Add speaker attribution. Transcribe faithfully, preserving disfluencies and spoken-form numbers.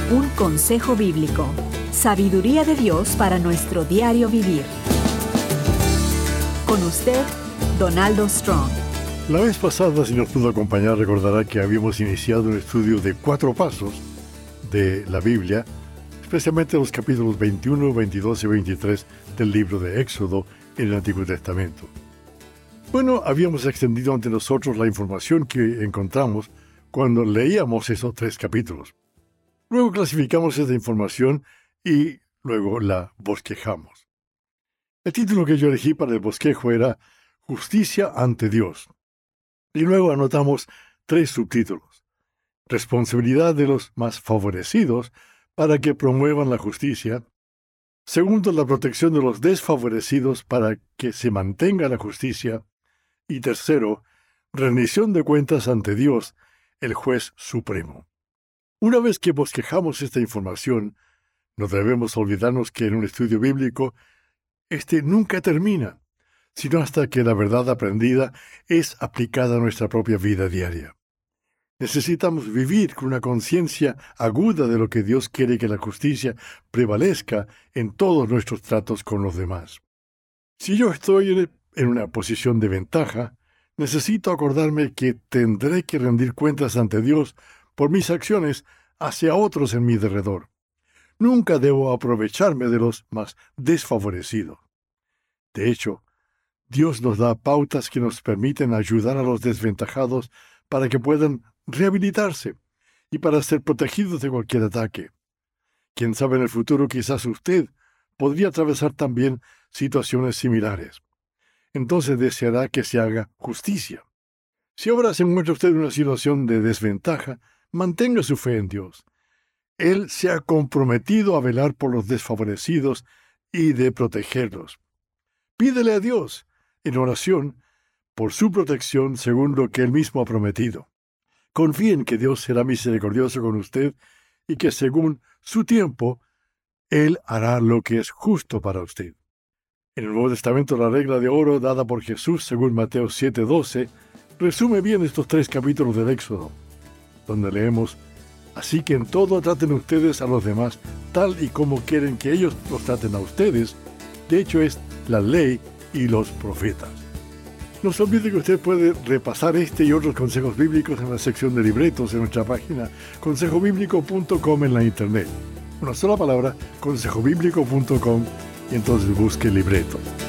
Speaker 1: Un consejo bíblico. Sabiduría de Dios para nuestro diario vivir. Con usted, Donaldo Strong.
Speaker 2: La vez pasada, si nos pudo acompañar, recordará que habíamos iniciado un estudio de cuatro pasos de la Biblia, especialmente los capítulos veintiuno, veintidós y veintitrés del libro de Éxodo en el Antiguo Testamento. Bueno, habíamos extendido ante nosotros la información que encontramos cuando leíamos esos tres capítulos. Luego clasificamos esa información y luego la bosquejamos. El título que yo elegí para el bosquejo era Justicia ante Dios. Y luego anotamos tres subtítulos. Responsabilidad de los más favorecidos para que promuevan la justicia. Segundo, la protección de los desfavorecidos para que se mantenga la justicia. Y tercero, rendición de cuentas ante Dios, el juez supremo. Una vez que bosquejamos esta información, no debemos olvidarnos que en un estudio bíblico, este nunca termina, sino hasta que la verdad aprendida es aplicada a nuestra propia vida diaria. Necesitamos vivir con una conciencia aguda de lo que Dios quiere que la justicia prevalezca en todos nuestros tratos con los demás. Si yo estoy en una posición de ventaja, necesito acordarme que tendré que rendir cuentas ante Dios por mis acciones hacia otros en mi derredor. Nunca debo aprovecharme de los más desfavorecidos. De hecho, Dios nos da pautas que nos permiten ayudar a los desventajados para que puedan rehabilitarse y para ser protegidos de cualquier ataque. Quién sabe, en el futuro quizás usted podría atravesar también situaciones similares. Entonces deseará que se haga justicia. Si ahora se encuentra usted en una situación de desventaja, mantenga su fe en Dios. Él se ha comprometido a velar por los desfavorecidos y de protegerlos. Pídele a Dios, en oración, por su protección según lo que Él mismo ha prometido. Confíe en que Dios será misericordioso con usted y que según su tiempo, Él hará lo que es justo para usted. En el Nuevo Testamento, la regla de oro dada por Jesús, según Mateo siete doce, resume bien estos tres capítulos del Éxodo, donde leemos: así que en todo traten ustedes a los demás tal y como quieren que ellos los traten a ustedes. De hecho, es la ley y los profetas. No se olvide que usted puede repasar este y otros consejos bíblicos en la sección de libretos en nuestra página consejo bíblico punto com en la internet. Una sola palabra, consejo bíblico punto com, y entonces busque libretos.